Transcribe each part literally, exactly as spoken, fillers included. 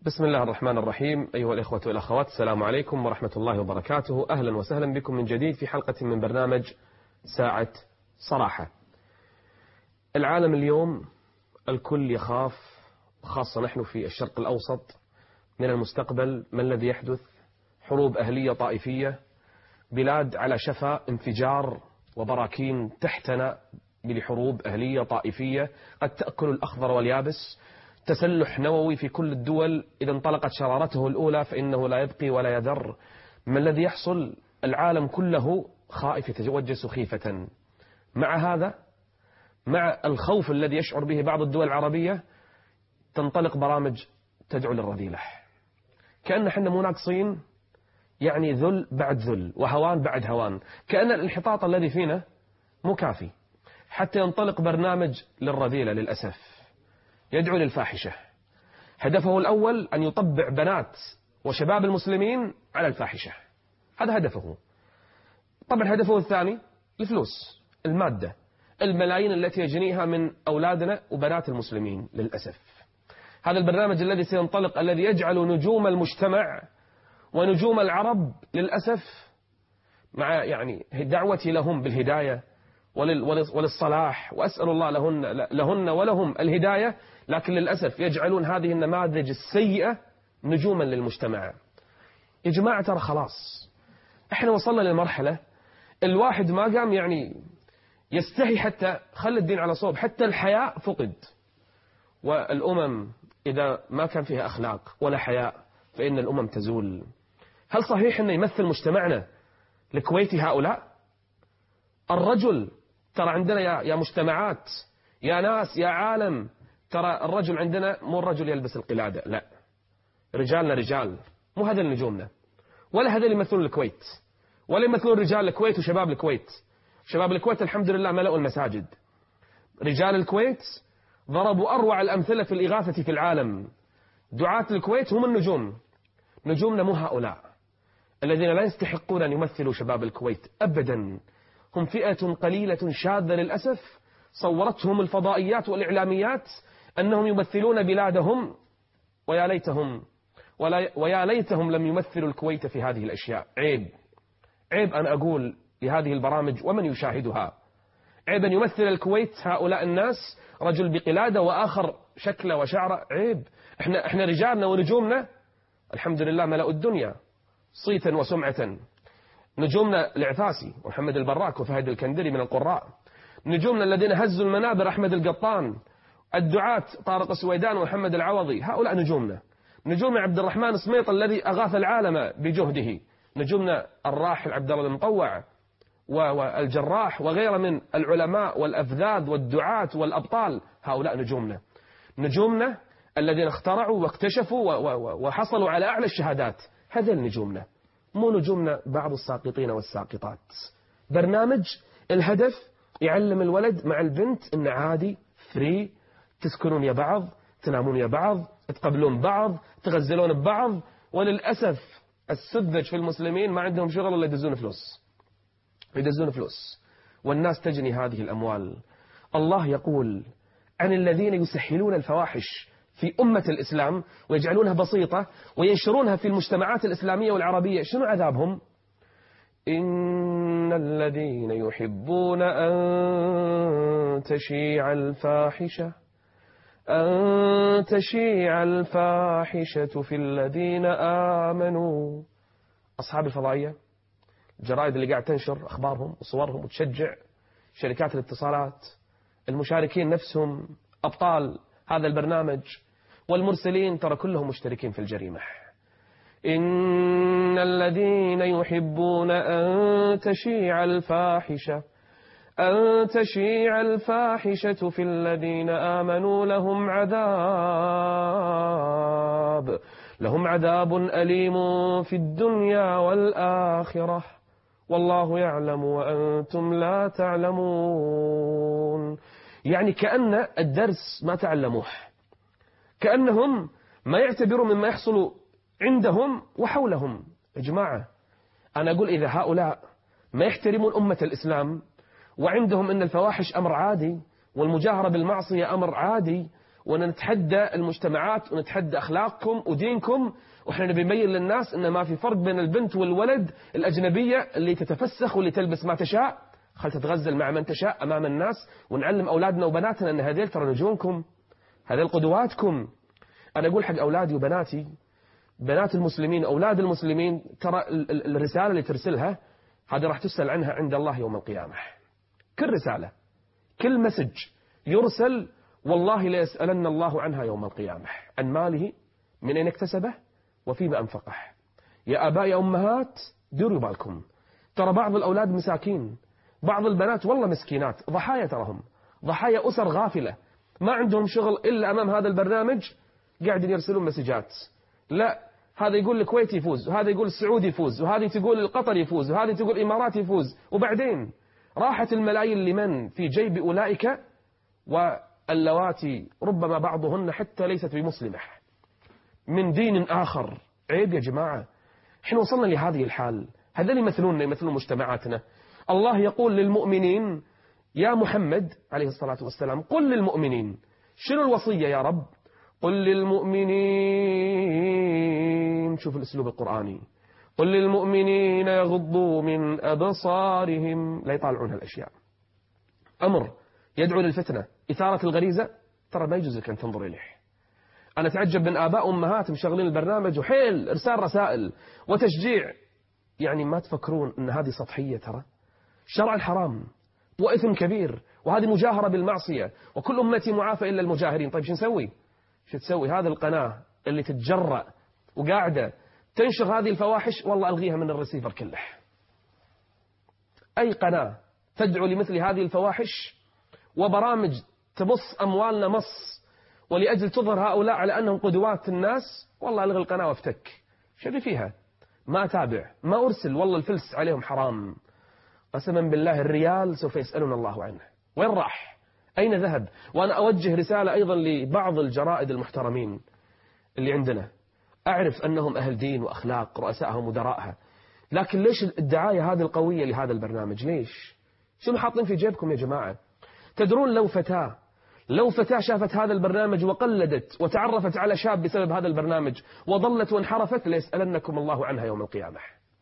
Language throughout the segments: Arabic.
بسم الله الرحمن الرحيم. أيها الإخوة والأخوات، السلام عليكم ورحمة الله وبركاته. أهلا وسهلا بكم من جديد في حلقة من برنامج ساعة صراحة. العالم اليوم الكل يخاف، خاصة نحن في الشرق الأوسط، من المستقبل. ما الذي يحدث؟ حروب أهلية طائفية، بلاد على شفا انفجار وبراكين تحتنا بحروب أهلية طائفية قد تأكل الأخضر واليابس، تسلح نووي في كل الدول. إذا انطلقت شرارته الأولى فإنه لا يبقي ولا يذر. ما الذي يحصل؟ العالم كله خائف، يتوجس خيفة. مع هذا، مع الخوف الذي يشعر به بعض الدول العربية، تنطلق برامج تدعو للرذيلة، كأن احنا مو ناقصين، يعني ذل بعد ذل وهوان بعد هوان، كأن الانحطاط الذي فينا مو كافي حتى ينطلق برنامج للرذيلة. للأسف يدعو للفاحشة. هدفه الأول أن يطبع بنات وشباب المسلمين على الفاحشة، هذا هدفه. طبعا هدفه الثاني الفلوس، المادة، الملايين التي يجنيها من أولادنا وبنات المسلمين. للأسف هذا البرنامج الذي سينطلق، الذي يجعل نجوم المجتمع ونجوم العرب، للأسف مع يعني دعوتي لهم بالهداية وللصلاح، وأسأل الله لهن, لهن ولهم الهداية، لكن للأسف يجعلون هذه النماذج السيئة نجوما للمجتمع. يا جماعة ترى خلاص احنا وصلنا للمرحلة الواحد ما قام يعني يستحي، حتى خلي الدين على صوب، حتى الحياء فقد. والأمم إذا ما كان فيها أخلاق ولا حياء فإن الأمم تزول. هل صحيح أن يمثل مجتمعنا الكويتي هؤلاء؟ الرجل ترى عندنا يا يا مجتمعات، يا ناس، يا عالم، ترى الرجل عندنا مو الرجل يلبس القلادة، لا، رجالنا رجال، مو هذا نجومنا، ولا هذا اللي يمثلون الكويت، ولا يمثلون رجال الكويت وشباب الكويت. شباب الكويت الحمد لله ملأوا المساجد. رجال الكويت ضربوا أروع الأمثلة في الإغاثة في العالم. دعاة الكويت هم النجوم. نجومنا مو هؤلاء الذين لا يستحقون أن يمثلوا شباب الكويت أبدا. هم فئة قليلة شاذة للأسف، صورتهم الفضائيات والإعلاميات أنهم يمثلون بلادهم، ويا ليتهم ويا ليتهم لم يمثلوا الكويت في هذه الأشياء. عيب عيب أن أقول لهذه البرامج ومن يشاهدها، عيب أن يمثل الكويت هؤلاء الناس، رجل بقلادة وآخر شكله وشعره. عيب. احنا احنا رجالنا ونجومنا الحمد لله ملأوا الدنيا صيتا وسمعة. نجومنا العفاسي ومحمد البراك وفهد الكندري من القراء، نجومنا الذين هزوا المنابر أحمد القطان، الدعاة طارق السويدان ومحمد العوضي، هؤلاء نجومنا. نجومنا عبد الرحمن سميط الذي أغاث العالم بجهده، نجومنا الراحل عبد الله المطوع والجراح وغيره من العلماء والأفذاذ والدعاة والأبطال، هؤلاء نجومنا. نجومنا الذين اخترعوا واكتشفوا وحصلوا على أعلى الشهادات، هذا نجومنا، مو نجومنا بعض الساقطين والساقطات. برنامج الهدف يعلم الولد مع البنت إن عادي فري، تسكنون يا بعض، تنامون يا بعض، تقبلون بعض، تغزلون ببعض. وللأسف السذج في المسلمين ما عندهم شغل إلا يدزون فلوس، يدزون فلوس، والناس تجني هذه الأموال. الله يقول عن الذين يسهلون الفواحش في أمة الإسلام ويجعلونها بسيطة وينشرونها في المجتمعات الإسلامية والعربية، شنو عذابهم؟ إن الذين يحبون أن تشيع الفاحشة أن تشيع الفاحشة في الذين آمنوا. أصحاب الفضائية، الجرائد اللي قاعد تنشر أخبارهم وصورهم وتشجع، شركات الاتصالات، المشاركين نفسهم أبطال هذا البرنامج، والمرسلين ترى كلهم مشتركين في الجريمة. إن الذين يحبون أن تشيع الفاحشة أن تشيع الفاحشة في الذين آمنوا لهم عذاب لهم عذاب أليم في الدنيا والآخرة والله يعلم وأنتم لا تعلمون. يعني كأن الدرس ما تعلموه، كأنهم ما يعتبروا مما يحصل عندهم وحولهم. يا جماعة أنا أقول إذا هؤلاء ما يحترمون أمة الإسلام، وعندهم أن الفواحش أمر عادي والمجاهرة بالمعصية أمر عادي ونتحدى المجتمعات ونتحدى أخلاقكم ودينكم، وإحنا نبي نبين للناس إن ما في فرق بين البنت والولد الأجنبية اللي تتفسخ واللي تلبس ما تشاء، خل تتغزل مع من تشاء أمام الناس، ونعلم أولادنا وبناتنا أن هذيل ترى نجومكم، هذيل قدواتكم. أنا أقول حق أولادي وبناتي، بنات المسلمين أولاد المسلمين، ترى الرسالة اللي ترسلها هذه راح تسأل عنها عند الله يوم القيامة. كل رسالة كل مسج يرسل والله لا يسألن الله عنها يوم القيامة، عن ماله من أين اكتسبه وفيما أنفقه. يا آباء يا أمهات ديروا بالكم، ترى بعض الأولاد مساكين، بعض البنات والله مسكينات، ضحايا، تراهم ضحايا أسر غافلة ما عندهم شغل إلا أمام هذا البرنامج، قاعدين يرسلون مسجات. لا، هذا يقول الكويت يفوز، وهذا يقول السعودي يفوز، وهذه تقول القطر يفوز، وهذه تقول الإمارات يفوز، وبعدين راحت الملايين لمن؟ في جيب أولئك واللواتي ربما بعضهن حتى ليست بمسلمة من دين آخر. عيب يا جماعة، احنا وصلنا لهذه الحال. هذا اللي يمثلوننا يمثلون مجتمعاتنا. الله يقول للمؤمنين يا محمد عليه الصلاة والسلام قل للمؤمنين، شنو الوصية يا رب؟ قل للمؤمنين، شوف الأسلوب القرآني، قل للمؤمنين يغضوا من أبصارهم، لا يطالعون هالأشياء. أمر يدعو للفتنة، إثارة الغريزة، ترى ما يجوز لك أن تنظر إليه. أنا أتعجب من آباء أمهات مشغلين البرنامج وحيل إرسال رسائل وتشجيع، يعني ما تفكرون أن هذه سطحية؟ ترى شرع الحرام وإثم كبير، وهذه مجاهرة بالمعصية، وكل أمتي معافى إلا المجاهرين. طيب شو نسوي؟ شو تسوي؟ هذا القناة اللي تتجرأ وقاعدة تنشر هذه الفواحش، والله ألغيها من الرسيفر كله. أي قناة تدعو لمثل هذه الفواحش وبرامج تبص أموالنا مص ولأجل تظهر هؤلاء على أنهم قدوات الناس، والله ألغي القناة وافتك. شو فيها؟ ما أتابع، ما أرسل، والله الفلس عليهم حرام. قسما بالله الريال سوف يسألون الله عنه، وين راح؟ أين ذهب؟ وأنا أوجه رسالة أيضا لبعض الجرائد المحترمين اللي عندنا، أعرف أنهم أهل دين وأخلاق، رؤسائها ومدراءها، لكن ليش الدعاية هذه القوية لهذا البرنامج؟ ليش؟ شنو حاطين في جيبكم يا جماعة؟ تدرون لو فتاة لو فتاة شافت هذا البرنامج وقلدت وتعرفت على شاب بسبب هذا البرنامج وضلت وانحرفت، ليسألنكم الله عنها يوم القيامة.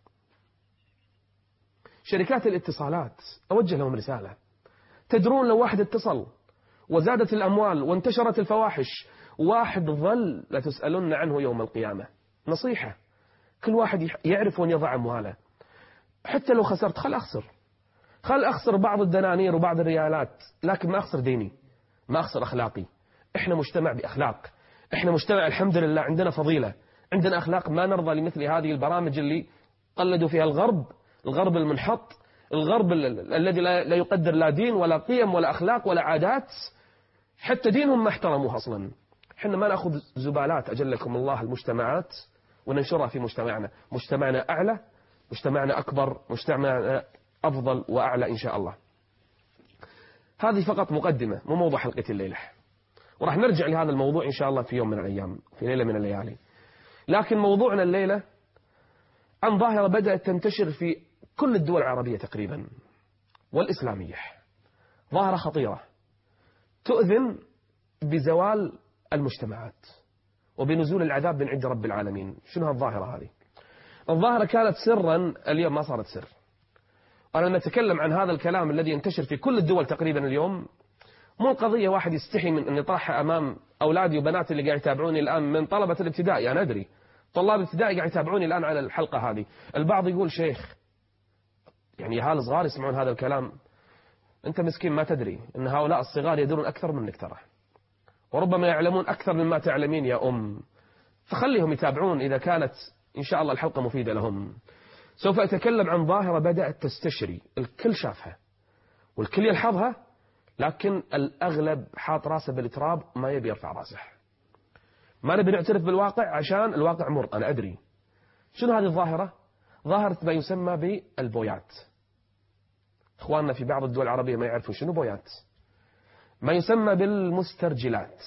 شركات الاتصالات أوجه لهم رسالة، تدرون لو واحد اتصل وزادت الأموال وانتشرت الفواحش، واحد ظل لتسألن عنه يوم القيامة. نصيحة، كل واحد يعرف وين يضع أمواله، حتى لو خسرت خل أخسر، خل أخسر بعض الدنانير وبعض الريالات، لكن ما أخسر ديني، ما أخسر أخلاقي. إحنا مجتمع بأخلاق، إحنا مجتمع الحمد لله عندنا فضيلة، عندنا أخلاق، ما نرضى لمثل هذه البرامج اللي قلدوا فيها الغرب، الغرب المنحط، الغرب الذي لا يقدر لا دين ولا قيم ولا أخلاق ولا عادات، حتى دينهم ما احترموها أصلا. إحنا ما نأخذ زبالات أجلكم الله المجتمعات وننشرها في مجتمعنا. مجتمعنا أعلى، مجتمعنا أكبر، مجتمعنا أفضل وأعلى إن شاء الله. هذه فقط مقدمة، مو موضوع حلقة الليلة، وراح نرجع لهذا الموضوع إن شاء الله في يوم من الأيام، في ليلة من الليالي. لكن موضوعنا الليلة عن ظاهرة بدأت تنتشر في كل الدول العربية تقريبا والإسلامية، ظاهرة خطيرة تؤذن بزوال المجتمعات وبنزول العذاب من عند رب العالمين. شنو هالظاهرة هذه؟ الظاهرة كانت سرا، اليوم ما صارت سر. أنا لما أتكلم عن هذا الكلام الذي ينتشر في كل الدول تقريبا اليوم، مو القضية واحد يستحي من أن يطرحها أمام أولادي وبناتي اللي قاعد يتابعوني الآن من طلبة الابتدائي. أنا أدري طلاب الابتدائي قاعد يتابعوني الآن على الحلقة هذه. البعض يقول شيخ، يعني أهل صغار يسمعون هذا الكلام، أنت مسكين ما تدري أن هؤلاء الصغار يدرون أكثر منك ترى، وربما يعلمون أكثر مما تعلمين يا أم، فخليهم يتابعون إذا كانت إن شاء الله الحلقة مفيدة لهم. سوف أتكلم عن ظاهرة بدأت تستشري، الكل شافها والكل يلحظها، لكن الأغلب حاط راسه بالتراب ما يبي يرفع راسه. ما نبي نعترف بالواقع عشان الواقع مر، أنا أدري. شنو هذه الظاهرة؟ ظاهرة ما يسمى بالبويات. إخواننا في بعض الدول العربية ما يعرفون شنو بويات. ما يسمى بالمسترجلات،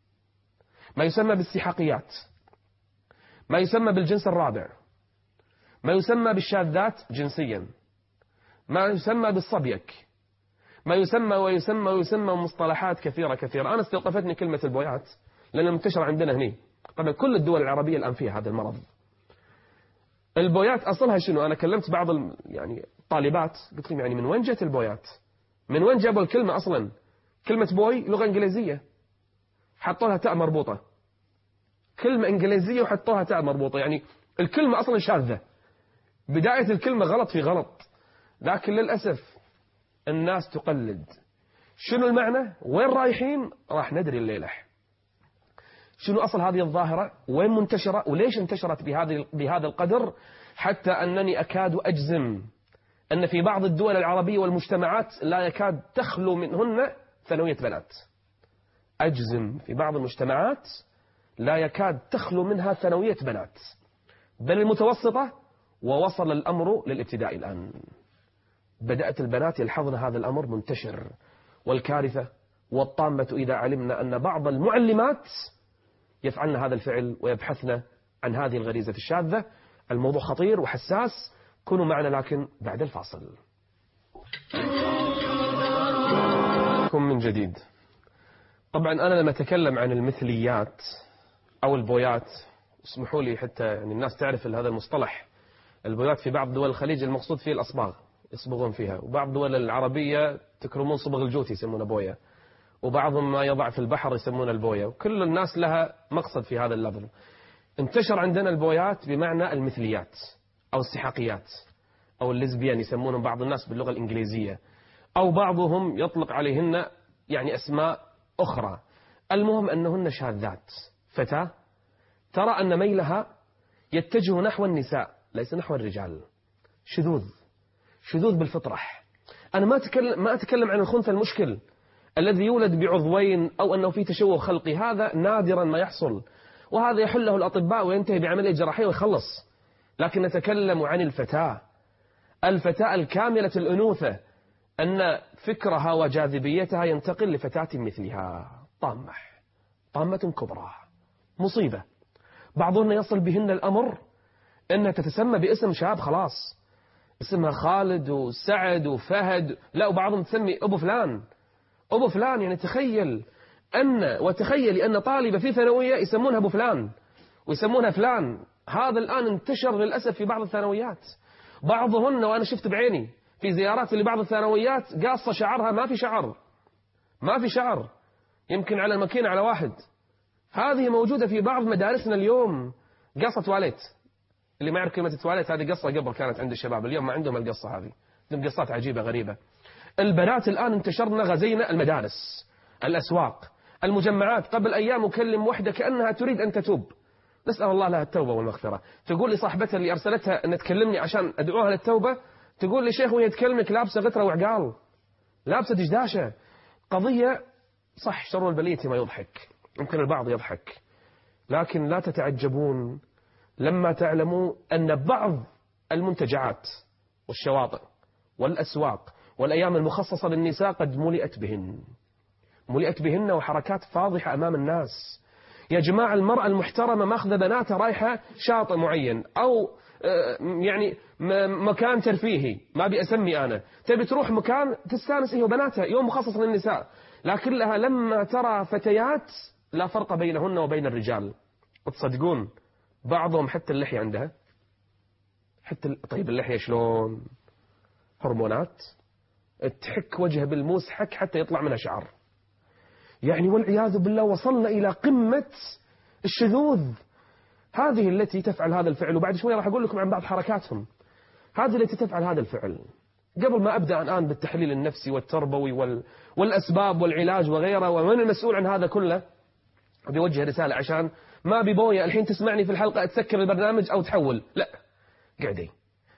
ما يسمى بالسحاقيات، ما يسمى بالجنس الرابع، ما يسمى بالشاذات جنسيا، ما يسمى بالصبيك، ما يسمى ويسمى ويسمى مصطلحات كثيرة كثيرة. أنا استوقفتني كلمة البويات لأنها منتشرة عندنا هنا. طبعا كل الدول العربية الآن فيها هذا المرض. البويات أصلها شنو؟ أنا كلمت بعض يعني طالبات قلت لهم يعني من وين جت البويات؟ من وين جابوا الكلمة أصلا؟ كلمة بوي لغة إنجليزية حطوا لها تاء مربوطة، كلمة إنجليزية وحطوها تاء مربوطة، يعني الكلمة أصلا شاذة، بداية الكلمة غلط في غلط، لكن للأسف الناس تقلد. شنو المعنى؟ وين رايحين؟ راح ندري الليلة. شنو أصل هذه الظاهرة؟ وين منتشرة؟ وليش انتشرت بهذه بهذا القدر؟ حتى أنني أكاد أجزم أن في بعض الدول العربية والمجتمعات لا يكاد تخلو منهن ثانوية بنات. أجزم في بعض المجتمعات لا يكاد تخلو منها ثانوية بنات، بل المتوسطة، ووصل الأمر للابتداء الآن. بدأت البنات يلحظن هذا الأمر منتشر. والكارثة والطامة إذا علمنا أن بعض المعلمات يفعلن هذا الفعل ويبحثن عن هذه الغريزة الشاذة. الموضوع خطير وحساس. كونوا معنا لكن بعد الفاصل. كم من جديد. طبعا أنا لما أتكلم عن المثليات أو البويات، اسمحوا لي حتى يعني الناس تعرف هذا المصطلح. البويات في بعض دول الخليج المقصود فيه الأصباغ يصبغون فيها، وبعض الدول العربية تكرمون صبغ الجوتي يسمونه بوية، وبعضهم ما يضع في البحر يسمونه البوية، وكل الناس لها مقصد في هذا اللفظ. انتشر عندنا البويات بمعنى المثليات أو السحاقيات أو الليزبيان يسمونهم بعض الناس باللغة الإنجليزية، أو بعضهم يطلق عليهن يعني أسماء أخرى. المهم أنهن شاذات. فتاة ترى أن ميلها يتجه نحو النساء ليس نحو الرجال. شذوذ شذوذ بالفطرة. أنا ما أتكلم, ما أتكلم عن الخنثى المشكل الذي يولد بعضوين أو أنه في تشوه خلقي، هذا نادرا ما يحصل، وهذا يحله الأطباء وينتهي بعملية جراحية ويخلص. لكن نتكلم عن الفتاة الفتاة الكاملة الأنوثة، أن فكرها وجاذبيتها ينتقل لفتاة مثلها. طامة طامة كبرى، مصيبة. بعضهن يصل بهن الأمر أنها تتسمى باسم شاب خلاص، اسمها خالد وسعد وفهد، لا وبعضهم تسمي أبو فلان أبو فلان. يعني تخيل أن وتخيلي أن طالبة في ثانوية يسمونها أبو فلان ويسمونها فلان. هذا الآن انتشر للأسف في بعض الثانويات. بعضهن وأنا شفت بعيني في زيارات لبعض الثانويات قاصة شعرها ما في شعر ما في شعر يمكن على الماكينة على واحد. هذه موجودة في بعض مدارسنا اليوم. قصة تواليت، اللي ما يعرف كلمة التواليت هذه قصة قبل كانت عند الشباب، اليوم ما عندهم القصة هذه، عندهم قصات عجيبة غريبة. البنات الآن انتشرنا غزينا المدارس، الأسواق، المجمعات. قبل أيام أكلم وحدة كأنها تريد أن تتوب، نسأل الله لها التوبة والمغفرة. تقول لي صاحبتها اللي أرسلتها أن تكلمني عشان أدعوها للتوبة، تقول لي شيخ وهي تكلمك لابسة غترة وعقال، لابسة دشداشة. قضية صح، شر البلية ما يضحك، يمكن البعض يضحك، لكن لا تتعجبون لما تعلموا أن بعض المنتجعات والشواطئ والأسواق والأيام المخصصة للنساء قد ملئت بهن ملئت بهن وحركات فاضحة أمام الناس. يا جماعة، المرأة المحترمة ماخذة بناتها رايحة شاطئ معين أو يعني مكان ترفيهي، ما بأسمي أنا، تبي تروح مكان تستانس هي وبناتها، يوم مخصص للنساء، لكن لها لما ترى فتيات لا فرق بينهن وبين الرجال. وتصدقون بعضهم حتى اللحية عندها، حتى طيب اللحية شلون؟ هرمونات، تحك وجهها بالموس حك حتى يطلع منها شعر. يعني والعياذ بالله وصلنا إلى قمة الشذوذ. هذه التي تفعل هذا الفعل، وبعد شوي راح أقول لكم عن بعض حركاتهم. هذه التي تفعل هذا الفعل. قبل ما أبدأ الآن بالتحليل النفسي والتربوي وال... والأسباب والعلاج وغيره، ومن المسؤول عن هذا كله، بوجه رسالة عشان ما ببوية الحين تسمعني في الحلقة تسكر البرنامج أو تحول، لا، قعدي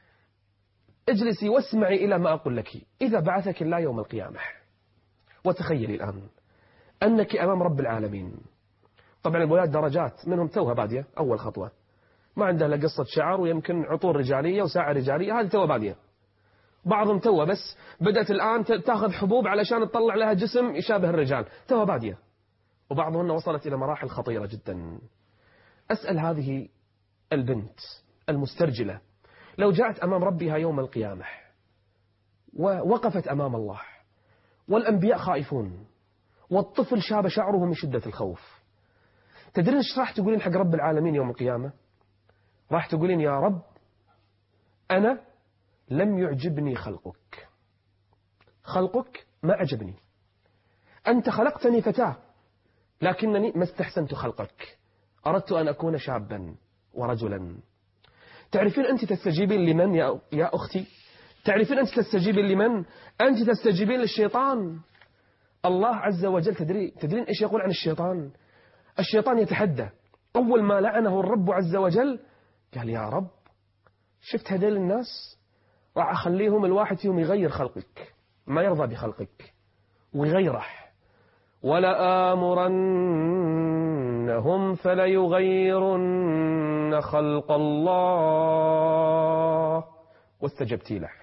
اجلسي واسمعي إلى ما أقول لك. إذا بعثك الله يوم القيامة، وتخيلي الآن أنك أمام رب العالمين. طبعا البويات درجات، منهم توها بادية أول خطوة، ما عندها لا قصة شعر ويمكن عطور رجالية وساعة رجالية، هذه توها بادية. بعضهم توها بس بدأت الآن تأخذ حبوب علشان تطلع لها جسم يشابه الرجال، توها بادية. وبعضهن وصلت إلى مراحل خطيرة جدا. أسأل هذه البنت المسترجلة لو جاءت أمام ربها يوم القيامة ووقفت أمام الله والأنبياء خائفون، والطفل شاب شعره من شدة الخوف. تدرين ايش راح تقولين حق رب العالمين يوم القيامة؟ راح تقولين يا رب أنا لم يعجبني خلقك، خلقك ما عجبني، أنت خلقتني فتاة لكنني ما استحسنت خلقك، أردت أن أكون شابا ورجلا. تعرفين أنت تستجيبين لمن يا, يا أختي؟ تعرفين أنت تستجيبين لمن؟ أنت تستجيبين للشيطان. الله عز وجل تدري تدرين إيش يقول عن الشيطان؟ الشيطان يتحدى، أول ما لعنه الرب عز وجل قال يا رب شفت هذيل الناس راح أخليهم الواحد فيهم يغير خلقك، ما يرضى بخلقك ويغيره، ولآمرنهم فليغيرن خلق الله واستجبتي له،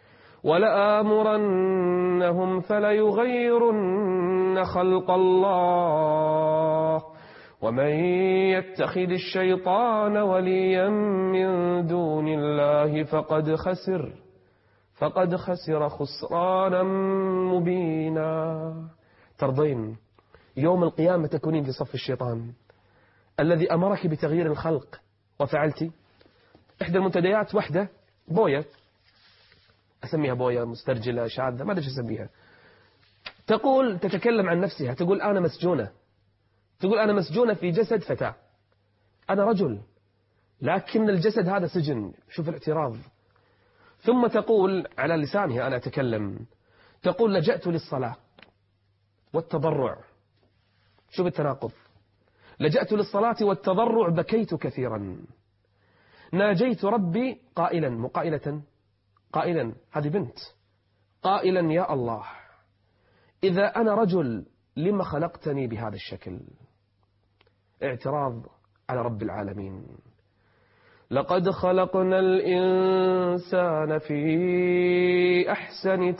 ولآمرنهم فليغيرن خلق الله ومن يتخذ الشيطان وليا من دون الله فقد خسر فقد خسر خسرانا مبينا. ترضين يوم القيامة تكونين في صف الشيطان الذي أمرك بتغيير الخلق وفعلتي؟ إحدى المنتديات وحدة بوية، أسميها بوية مسترجلة شاذة ما أدري ايش أسميها، تقول تتكلم عن نفسها، تقول أنا مسجونة، تقول أنا مسجونة في جسد فتاة، أنا رجل لكن الجسد هذا سجن. شوف الاعتراض. ثم تقول على لسانها أنا أتكلم، تقول لجأت للصلاة والتضرع. شوف التناقض، لجأت للصلاة والتضرع بكيت كثيرا، ناجيت ربي قائلا مقائلة قائلا، هذه بنت قائلا يا الله إذا أنا رجل لما خلقتني بهذا الشكل؟ اعتراض على رب العالمين. لقد خلقنا الإنسان في أحسن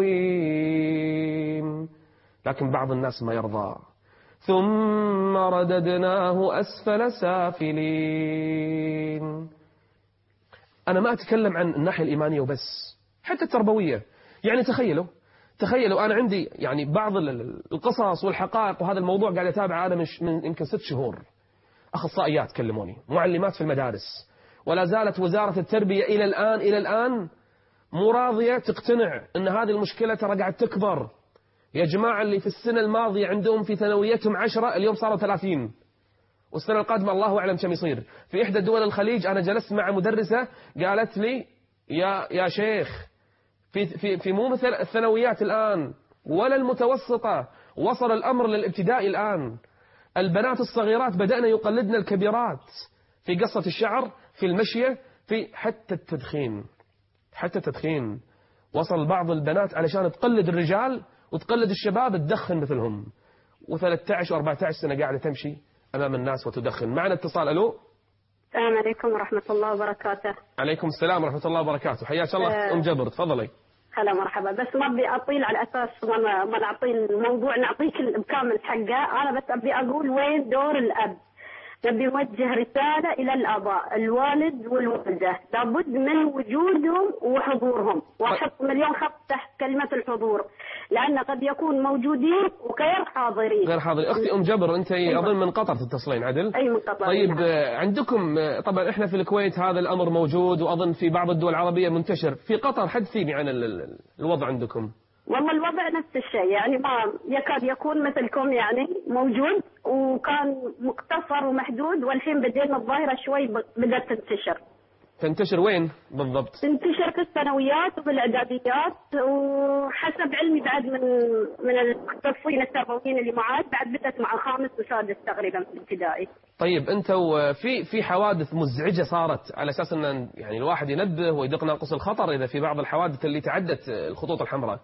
تقويم، لكن بعض الناس ما يرضى. ثم رددناه أسفل سافلين. أنا ما أتكلم عن الناحية الإيمانية وبس، حتى التربوية. يعني تخيلوا تخيلوا أنا عندي يعني بعض القصص والحقائق، وهذا الموضوع قاعد أتابعه أنا مش من يمكن ست شهور. أخصائيات كلموني، معلمات في المدارس، ولا زالت وزارة التربية إلى الآن إلى الآن مو راضية تقتنع أن هذه المشكلة ترى قاعد تكبر. يا جماعة اللي في السنة الماضية عندهم في ثانويتهم عشرة اليوم صاروا ثلاثين، والسنة القادمة الله أعلم كم يصير. في إحدى دول الخليج أنا جلست مع مدرسة قالت لي يا يا شيخ في في في مو مثل الثانويات الآن ولا المتوسطة، وصل الأمر للابتدائي الآن. البنات الصغيرات بدأنا يقلدن الكبيرات في قصة الشعر، في المشية، في حتى التدخين. حتى التدخين وصل بعض البنات علشان تقلد الرجال وتقلد الشباب تدخن مثلهم، وثلاثة عشر وأربعة عشر سنة قاعدة تمشي أمام الناس وتدخن. معنا اتصال. ألو. السلام عليكم ورحمة الله وبركاته. عليكم السلام ورحمة الله وبركاته. حياك الله أه أم جبر، تفضلي. هلا مرحبا. بس ما أبي أطيل على أساس ما ما نعطي الموضوع نعطيك بكامل حقه. أنا بس أبي أقول وين دور الأب. نبي نوجه رسالة إلى الآباء، الوالد والوالدة، لابد من وجودهم وحضورهم، وأحط مليون خط تحت كلمة الحضور، لأن قد يكون موجودين وغير حاضرين. غير حاضرين. أختي أم جبر أنت أظن من قطر تتصلين عدل؟ أي من قطر. طيب نعم. عندكم طبعا إحنا في الكويت هذا الأمر موجود، وأظن في بعض الدول العربية منتشر. في قطر حدثيني عن الوضع عندكم. والله الوضع نفس الشيء، يعني ما يكاد يكون مثلكم، يعني موجود وكان مقتصر ومحدود، والحين بدينا الظاهرة شوي بدأت تنتشر. تنتشر وين بالضبط؟ تنتشر في الثانويات وفي الإعداديات، وحسب علمي بعد من من المختصين التربويين اللي معاد بعد بدأت مع الخامس والسادس تقريبا في الابتدائي. طيب أنتوا في في حوادث مزعجة صارت على أساس أن يعني الواحد ينبه ويدق ناقص الخطر إذا في بعض الحوادث اللي تعدت الخطوط الحمراء؟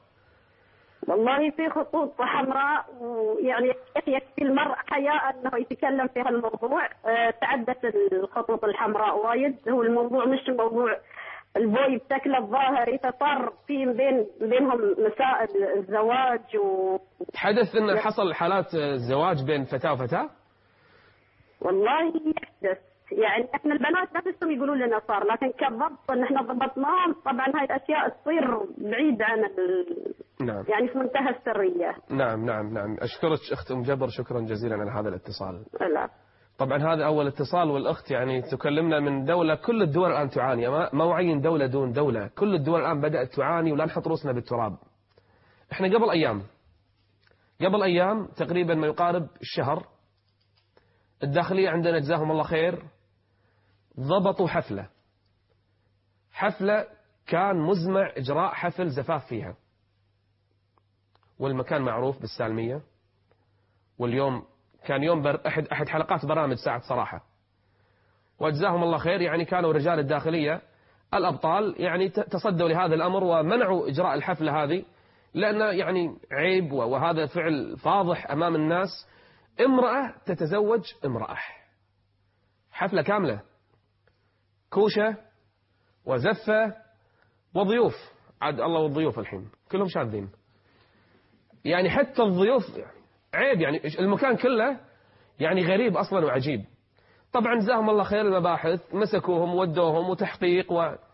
والله في خطوط حمراء، ويعني يكفي المرء حياء أنه يتكلم في هالموضوع. أه تعدت الخطوط الحمراء وايد. هو الموضوع مش موضوع البوي بشكل الظاهري، تطر في بين بينهم مسائل الزواج و حدث أن حصل حالات زواج بين فتاة وفتاة؟ والله يحدث يعني احنا البنات نفسهم يقولوا لنا صار، لكن كضبط ان احنا ضبطناهم طبعا هاي الاشياء تصير بعيد عن ال... نعم. يعني في منتهى السريه. نعم نعم نعم. اشكرك اخت ام جبر، شكرا جزيلا على هذا الاتصال. لا. طبعا هذا اول اتصال، والاخت يعني تكلمنا من دوله، كل الدول الان تعاني، ما ما معين دوله دون دوله، كل الدول الان بدات تعاني ولا نحط رؤوسنا بالتراب. احنا قبل ايام قبل ايام تقريبا ما يقارب الشهر، الداخليه عندنا جزاهم الله خير ضبطوا حفله حفله كان مزمع اجراء حفل زفاف فيها، والمكان معروف بالسالميه، واليوم كان يوم بر أحد أحد حلقات برامج ساعة صراحة، وجزاهم الله خير يعني كانوا رجال الداخلية الأبطال يعني تصدوا لهذا الأمر ومنعوا إجراء الحفلة هذه، لأنه يعني عيب وهذا فعل فاضح أمام الناس. امرأة تتزوج امرأة، حفلة كاملة، كوشة وزفة وضيوف، عاد الله والضيوف الحين كلهم شاذين، يعني حتى الضيوف يعني عيب، يعني المكان كله يعني غريب أصلا وعجيب. طبعا جزاهم الله خير المباحث مسكوهم ودوهم وتحقيق،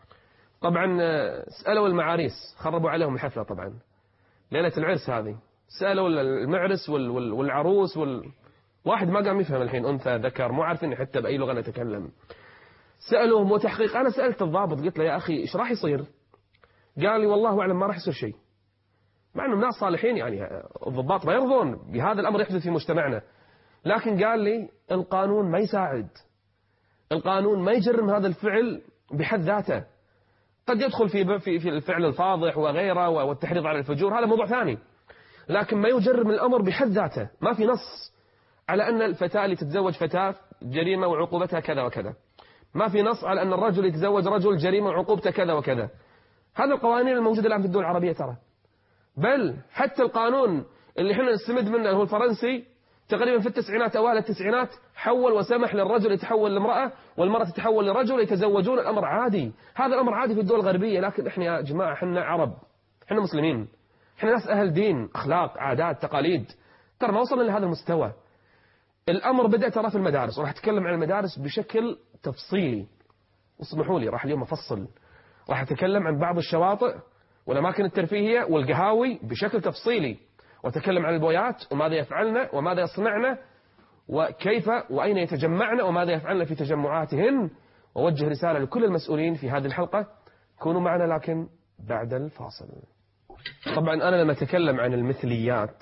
وطبعا سألوا المعاريس خربوا عليهم الحفلة. طبعا ليلة العرس هذه سألوا المعرس والعروس وال... واحد ما قام يفهم الحين، أنثى ذكر مو عارفين حتى بأي لغة نتكلم، سألوهم وتحقيق. أنا سألت الضابط قلت له يا أخي إيش راح يصير؟ قال لي والله أعلم ما راح يصير شيء، مع أنهم ناس صالحين، يعني الضباط ما يرضون بهذا الأمر يحدث في مجتمعنا، لكن قال لي القانون ما يساعد، القانون ما يجرم هذا الفعل بحد ذاته، قد يدخل في في في الفعل الفاضح وغيره والتحريض على الفجور، هذا موضوع ثاني، لكن ما يجرم الأمر بحد ذاته. ما في نص على أن الفتاة اللي تتزوج فتاة جريمة وعقوبتها كذا وكذا، ما في نص على أن الرجل يتزوج رجل جريمة وعقوبته كذا وكذا. هذا القوانين الموجودة الآن في الدول العربية ترى، بل حتى القانون اللي احنا نستمد منه هو الفرنسي، تقريبا في التسعينات أوائل التسعينات حول وسمح للرجل يتحول لامرأة والمرأة تتحول لرجل، يتزوجون، الأمر عادي، هذا الأمر عادي في الدول الغربية. لكن احنا يا جماعة احنا عرب، احنا مسلمين، احنا ناس أهل دين، أخلاق، عادات، تقاليد، ترى ما وصلنا لهذا المستوى. الأمر بدأ ترى في المدارس، وراح أتكلم عن المدارس بشكل تفصيلي، واسمحوا لي راح اليوم أفصل، راح أتكلم عن بعض الشواطئ والأماكن الترفيهية والقهاوي بشكل تفصيلي، وأتكلم عن البويات وماذا يفعلن وماذا يصنعن وكيف وأين يتجمعن وماذا يفعلن في تجمعاتهن، ووجه رسالة لكل المسؤولين في هذه الحلقة. كونوا معنا لكن بعد الفاصل. طبعا أنا لما أتكلم عن المثليات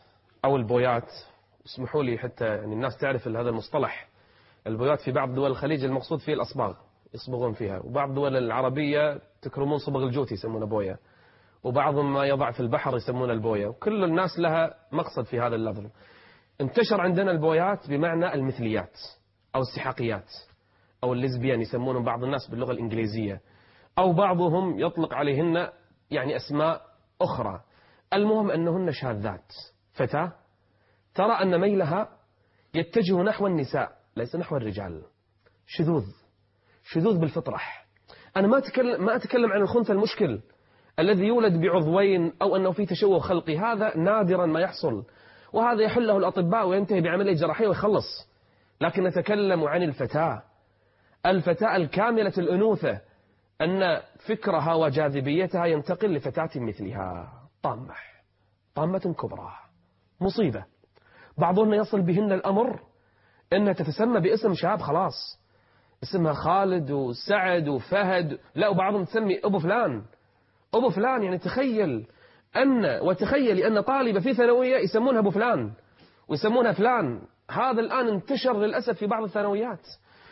أو البويات، اسمحوا لي حتى يعني الناس تعرف هذا المصطلح، البويات في بعض دول الخليج المقصود فيه الأصباغ يصبغون فيها، وبعض الدول العربية تكرمون صبغ الجوت يسمونه بوية، وبعضهم ما يضع في البحر يسمونه البوية، وكل الناس لها مقصد في هذا اللفظ. انتشر عندنا البويات بمعنى المثليات أو السحاقيات أو الليزبيان يسمونهم بعض الناس باللغة الإنجليزية، أو بعضهم يطلق عليهن يعني أسماء أخرى. المهم أنهن شاذات، فتاة ترى أن ميلها يتجه نحو النساء ليس نحو الرجال، شذوذ شذوذ بالفطرة. أنا ما أتكلم ما أتكلم عن الخنثى المشكل الذي يولد بعضوين أو أنه في تشوه خلقي، هذا نادرا ما يحصل، وهذا يحله الأطباء وينتهي بعملية جراحية ويخلص. لكن نتكلم عن الفتاة الفتاة الكاملة الأنوثة، أن فكرها وجاذبيتها ينتقل لفتاة مثلها، طامة طامة كبرى، مصيبة. بعضهن يصل بهن الأمر أنها تتسمى باسم شاب خلاص، اسمها خالد وسعد وفهد، لا وبعضهم تسمي أبو فلان أبو فلان، يعني تخيل أن وتخيلي أن طالبة في ثانوية يسمونها أبو فلان ويسمونها فلان. هذا الآن انتشر للأسف في بعض الثانويات،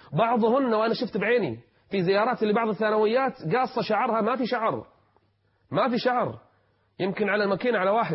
بعضهن وأنا شفت بعيني في زيارات لبعض الثانويات قاصة شعرها ما في شعر ما في شعر يمكن على الماكينة على واحد.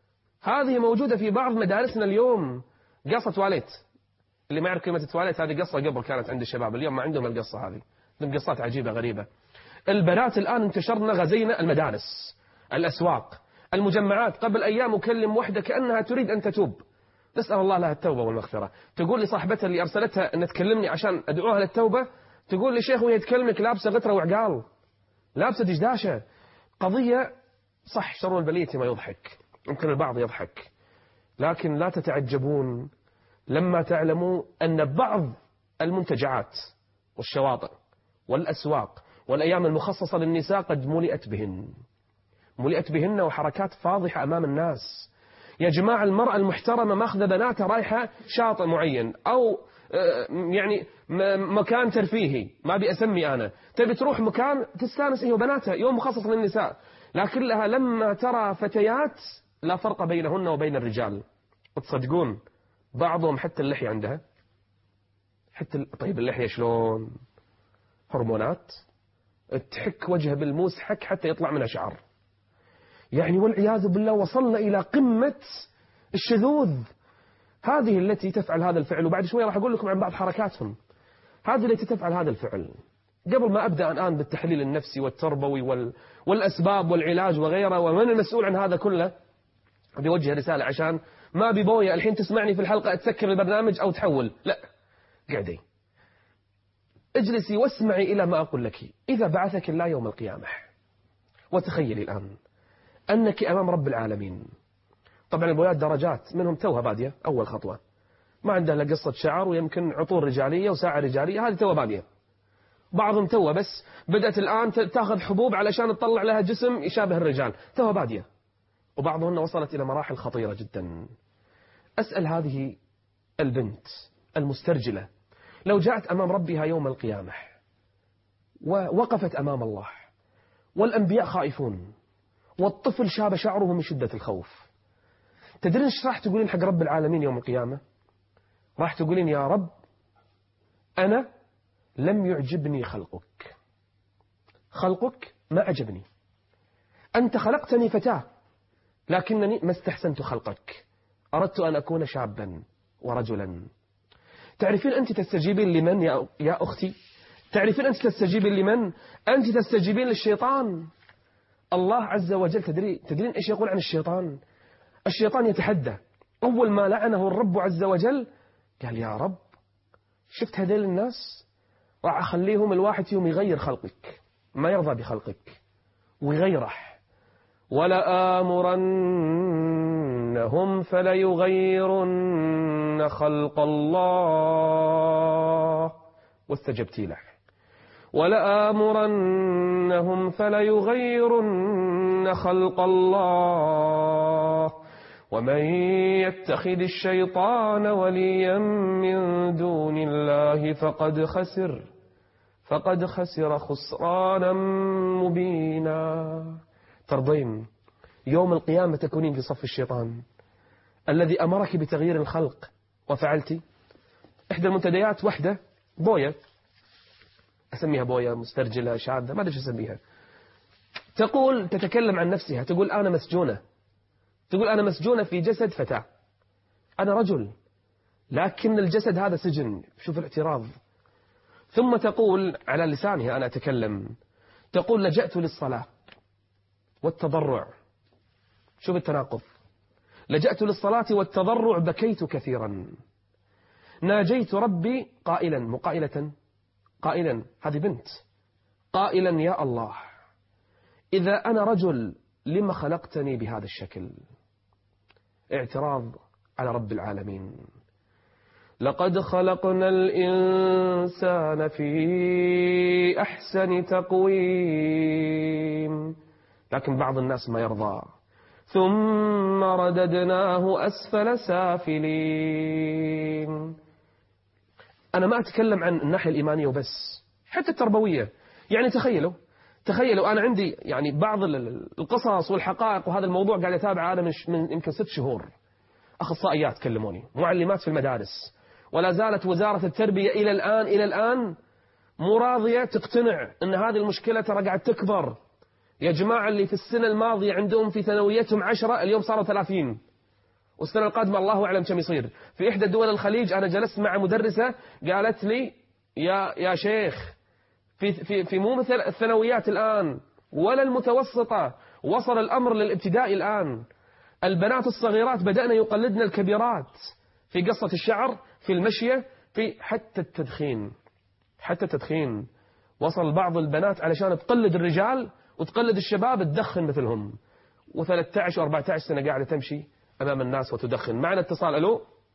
هذه موجودة في بعض مدارسنا اليوم، قصة تواليت. اللي ما يعرف كلمة تواليت هذه قصة قبل كانت عند الشباب، اليوم ما عندهم القصة هذه، عندهم قصات عجيبة غريبة. البنات الآن انتشرنا، غزينا المدارس، الأسواق، المجمعات. قبل أيام أكلم وحدة كأنها تريد أن تتوب، نسأل الله لها التوبة والمغفرة، تقول لي صاحبتها اللي أرسلتها أن تكلمني عشان أدعوها للتوبة، تقول لي شيخ وهي تكلمك لابسة غترة وعقال، لابسة دشداشة. قضية صح، شر البلية ما يضحك، يمكن البعض يضحك، لكن لا تتعجبون لما تعلموا أن بعض المنتجعات والشواطئ والأسواق والأيام المخصصة للنساء قد ملئت بهن ملئت بهن وحركات فاضحة أمام الناس. يا جماعة المرأة المحترمة ماخذة بناتها رايحة شاطئ معين أو يعني مكان ترفيهي، ما بي أسمي أنا، تبي تروح مكان تستانس هي وبناتها يوم مخصص للنساء، لكنها لما ترى فتيات لا فرق بينهن وبين الرجال. تصدقون بعضهم حتى اللحية عندها حتى. طيب اللحية شلون؟ هرمونات تحك وجهها بالموس حك حتى يطلع منها شعر. يعني والعياذ بالله وصلنا إلى قمة الشذوذ. هذه التي تفعل هذا الفعل، وبعد شوي راح أقول لكم عن بعض حركاتهم. هذه التي تفعل هذا الفعل. قبل ما أبدأ الآن بالتحليل النفسي والتربوي وال... والأسباب والعلاج وغيره ومن المسؤول عن هذا كله، بيوجه رسالة عشان ما ببوية الحين تسمعني في الحلقة تسكر البرنامج أو تحول. لا، قعدي اجلسي واسمعي إلى ما أقول لك. إذا بعثك الله يوم القيامة، وتخيلي الآن أنك أمام رب العالمين. طبعا البويات درجات، منهم توها بادية أول خطوة ما عندها إلا قصة شعر ويمكن عطور رجالية وساعة رجالية، هذه توها بادية. بعضهم توها بس بدأت الآن تأخذ حبوب علشان تطلع لها جسم يشابه الرجال، توها بادية. وبعضهن وصلت إلى مراحل خطيرة جدا. أسأل هذه البنت المسترجلة لو جاءت أمام ربها يوم القيامة ووقفت أمام الله والأنبياء خائفون والطفل شاب شعره من شدة الخوف، تدرين ايش راح تقولين حق رب العالمين يوم القيامة؟ راح تقولين يا رب أنا لم يعجبني خلقك، خلقك ما عجبني، أنت خلقتني فتاة لكنني ما استحسنت خلقك، أردت أن أكون شابا ورجلا. تعرفين أنت تستجيبين لمن يا, يا أختي؟ تعرفين أنت تستجيبين لمن؟ أنت تستجيبين للشيطان. الله عز وجل تدري تدرين إيش يقول عن الشيطان؟ الشيطان يتحدى. أول ما لعنه الرب عز وجل قال يا رب شفت هذيل الناس راح أخليهم الواحد يوم يغير خلقك، ما يرضى بخلقك ويغيره، ولا آمرنهم فليغيرن خلق الله واستجبتي له، ولا آمرنهم فليغيرن خلق الله ومن يتخذ الشيطان وليا من دون الله فقد خسر فقد خسر خسرانا مبينا. ترضين يوم القيامة تكونين في صف الشيطان الذي أمرك بتغيير الخلق وفعلتي؟ إحدى المنتديات وحدة بوية، أسميها بوية مسترجلة شاذة ما أدري شو أسميها، تقول تتكلم عن نفسها تقول أنا مسجونة، تقول أنا مسجونة في جسد فتاة، أنا رجل لكن الجسد هذا سجن. شوف الاعتراض. ثم تقول على لسانها أنا أتكلم، تقول لجأت للصلاة والتضرع. شوف التناقض. لجأت للصلاة والتضرع بكيت كثيرا، ناجيت ربي قائلا مقائلة قائلا هذه بنت قائلا يا الله إذا أنا رجل لما خلقتني بهذا الشكل؟ اعتراض على رب العالمين. لقد خلقنا الإنسان في أحسن تقويم، لكن بعض الناس ما يرضى. ثم رددناه أسفل سافلين. أنا ما أتكلم عن الناحية الإيمانية وبس، حتى التربوية. يعني تخيلوا تخيلوا أنا عندي يعني بعض القصص والحقائق، وهذا الموضوع قاعد أتابعه أنا من يمكن ست شهور. أخصائيات كلموني، معلمات في المدارس، ولا زالت وزارة التربية إلى الآن إلى الآن مو راضية تقتنع أن هذه المشكلة ترى قاعد تكبر. يا جماعة اللي في السنة الماضية عندهم في ثانويتهم عشرة اليوم صاروا ثلاثين، والسنة القادمة الله أعلم كم يصير. في إحدى دول الخليج أنا جلست مع مدرسة قالت لي يا يا شيخ في في في مو مثل الثانويات الآن ولا المتوسطة، وصل الأمر للابتدائي الآن. البنات الصغيرات بدأنا يقلدن الكبيرات في قصة الشعر، في المشية، في حتى التدخين. حتى التدخين وصل بعض البنات علشان تقلد الرجال وتقلد الشباب تدخن مثلهم، وثلاثة عشر وأربعة عشر سنة قاعدة تمشي أمام الناس وتدخن. معنا اتصال. ألو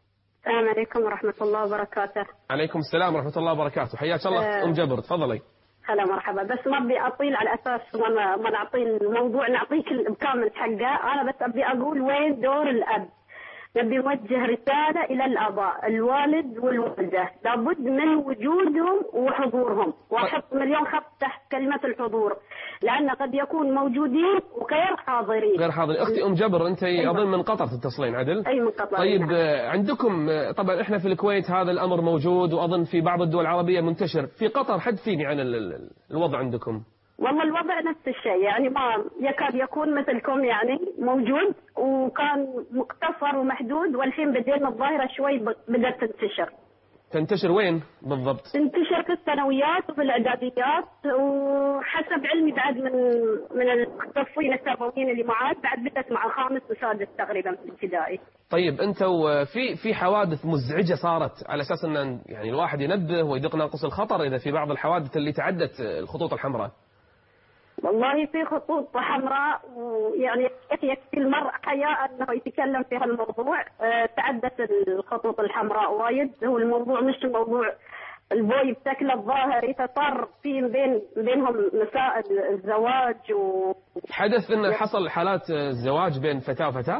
السلام عليكم ورحمة الله وبركاته. عليكم السلام ورحمة الله وبركاته، حياك الله أه أم جبر، تفضلي. هلا مرحبا، بس ما ابي اطيل على اساس ما ما نعطي الموضوع نعطيك بكامل حقه، انا بس ابي اقول وين دور الاب. نبي نوجه رسالة إلى الآباء، الوالد والوالدة لابد من وجودهم وحضورهم، وأحط مليون خط تحت كلمة الحضور، لأن قد يكون موجودين وغير حاضرين. غير حاضرين. أختي أم جبر أنت أيوة. أظن من قطر تتصلين عدل؟ أي من قطر. طيب نعم. عندكم طبعا إحنا في الكويت هذا الأمر موجود، وأظن في بعض الدول العربية منتشر. في قطر حدثيني عن الوضع عندكم. والله الوضع نفس الشيء، يعني ما يكاد يكون مثلكم، يعني موجود وكان مقتصر ومحدود، والحين بدينا الظاهرة شوي بدأت تنتشر. تنتشر وين بالضبط؟ تنتشر في الثانويات وفي الإعداديات، وحسب علمي بعد من من المختصين التربويين اللي معاد بعد بدأت مع الخامس والسادس تقريبا في الابتدائي. طيب أنتوا في في حوادث مزعجة صارت على أساس أن يعني الواحد ينبه ويدق ناقص الخطر إذا في بعض الحوادث اللي تعدت الخطوط الحمراء؟ والله في خطوط حمراء، ويعني يكفي المرء حياء انه يتكلم في هالموضوع. أه تعدت الخطوط الحمراء وايد. هو الموضوع مش موضوع البوي بشكل الظاهري، فصار في بين بينهم مسائل الزواج و حدث ان حصل حالات زواج بين فتاة وفتاة؟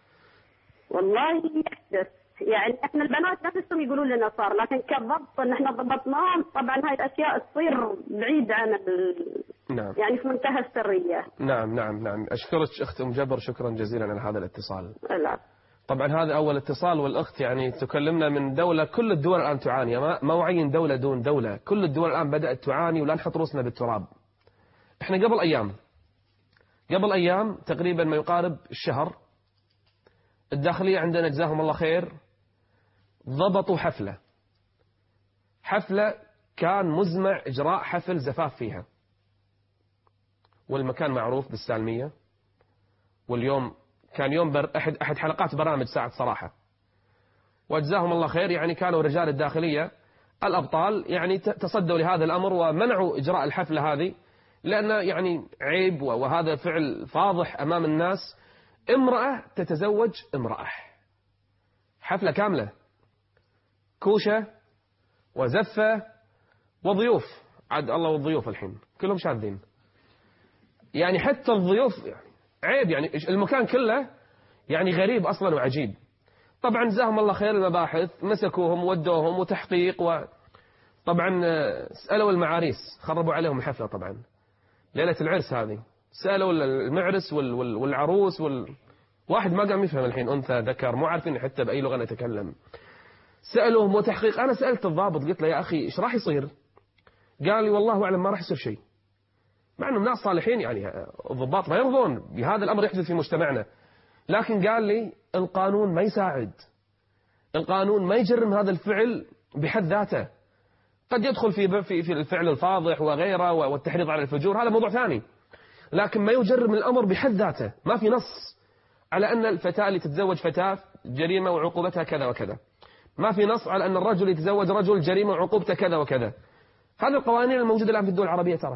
والله يحدث، يعني احنا البنات نفسهم يقولون لنا صار، لكن كضبط ان احنا ضبطناهم. طبعا هاي الاشياء تصير بعيد عن ال... نعم. يعني في منتهى السريه. نعم نعم نعم. اشكرك اخت ام جبر، شكرا جزيلا على هذا الاتصال. لا. طبعا هذا اول اتصال، والاخت يعني تكلمنا من دوله كل الدول الان تعاني، ما ما وعين دوله دون دوله، كل الدول الان بدات تعاني، ولا نحط رؤوسنا بالتراب. احنا قبل ايام قبل ايام تقريبا ما يقارب الشهر، الداخليه عندنا جزاهم الله خير ضبطوا حفله حفله كان مزمع اجراء حفل زفاف فيها، والمكان معروف بالسالميه، واليوم كان يوم بر أحد أحد حلقات برامج ساعة صراحة، وجزاهم الله خير، يعني كانوا رجال الداخلية الأبطال يعني تصدوا لهذا الأمر ومنعوا إجراء الحفلة هذه، لأن يعني عيب وهذا فعل فاضح أمام الناس. امرأة تتزوج امرأة، حفلة كاملة، كوشة وزفة وضيوف، عد الله والضيوف الحين كلهم شاذين، يعني حتى الضيوف يعني عيب، يعني المكان كله يعني غريب أصلا وعجيب. طبعا جزاهم الله خير المباحث مسكوهم ودوهم وتحقيق، وطبعا سألوا المعاريس خربوا عليهم الحفلة. طبعا ليلة العرس هذه سألوا المعرس والعروس وال... واحد ما قام يفهم الحين، أنثى ذكر مو عارفين حتى بأي لغة نتكلم. سألوهم وتحقيق. أنا سألت الضابط قلت له يا أخي إيش راح يصير؟ قال لي والله أعلم ما راح يصير شيء، مع أنهم ناس صالحين، يعني الضباط ما يرضون بهذا الأمر يحدث في مجتمعنا، لكن قال لي القانون ما يساعد، القانون ما يجرم هذا الفعل بحد ذاته، قد يدخل في في في الفعل الفاضح وغيره والتحريض على الفجور، هذا موضوع ثاني، لكن ما يجرم الأمر بحد ذاته. ما في نص على أن الفتاة اللي تتزوج فتاة جريمة وعقوبتها كذا وكذا، ما في نص على أن الرجل يتزوج رجل جريمة وعقوبته كذا وكذا. هذه القوانين الموجودة الآن في الدول العربية ترى،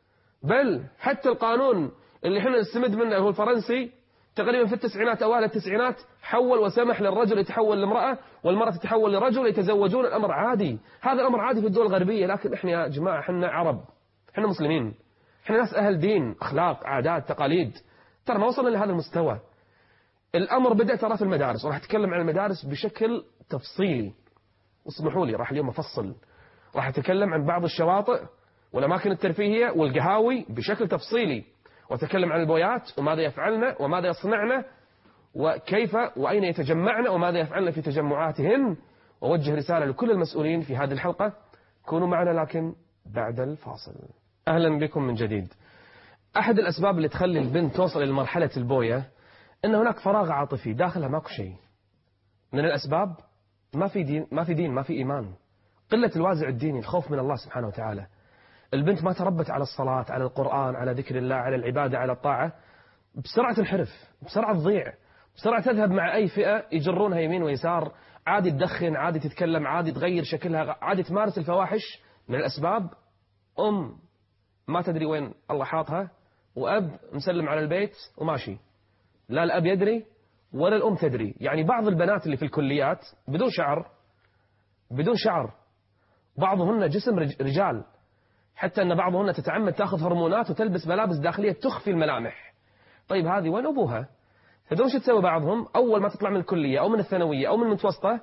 بل حتى القانون اللي احنا نستمد منه هو الفرنسي، تقريبا في التسعينات أوائل التسعينات حول وسمح للرجل يتحول لامرأة والمرأة تتحول لرجل، يتزوجون، الأمر عادي. هذا الأمر عادي في الدول الغربية، لكن احنا يا جماعة احنا عرب، احنا مسلمين، احنا ناس أهل دين أخلاق عادات تقاليد، ترى ما وصلنا لهذا المستوى. الأمر بدأ ترى في المدارس، وراح أتكلم عن المدارس بشكل تفصيلي، اسمحوا لي راح اليوم أفصل، راح أتكلم عن بعض الشواطئ والأماكن الترفيهية والقهاوي بشكل تفصيلي، وأتكلم عن البويات وماذا يفعلن وماذا يصنعن وكيف وأين يتجمعن وماذا يفعلن في تجمعاتهن، ووجه رسالة لكل المسؤولين في هذه الحلقة. كونوا معنا لكن بعد الفاصل. أهلا بكم من جديد. أحد الأسباب اللي تخلي البنت توصل إلى مرحلة البوية أن هناك فراغ عاطفي داخلها، ماكو شيء. من الأسباب ما في دين، ما في دين، ما في إيمان، قلة الوازع الديني، الخوف من الله سبحانه وتعالى. البنت ما تربت على الصلاة، على القرآن، على ذكر الله، على العبادة، على الطاعة، بسرعة تنحرف، بسرعة تضيع، بسرعة تذهب مع أي فئة يجرونها يمين ويسار، عادي تدخن، عادي تتكلم، عادي تغير شكلها، عادي تمارس الفواحش. من الأسباب أم ما تدري وين الله حاطها، وأب مسلم على البيت وماشي، لا الأب يدري ولا الأم تدري. يعني بعض البنات اللي في الكليات بدون شعر بدون شعر بعضهن جسم رجال، حتى أن بعضهن تتعمد تأخذ هرمونات وتلبس ملابس داخلية تخفي الملامح. طيب هذه وين أبوها؟ تدرون شو تسوي بعضهم؟ أول ما تطلع من الكلية أو من الثانوية أو من المتوسطة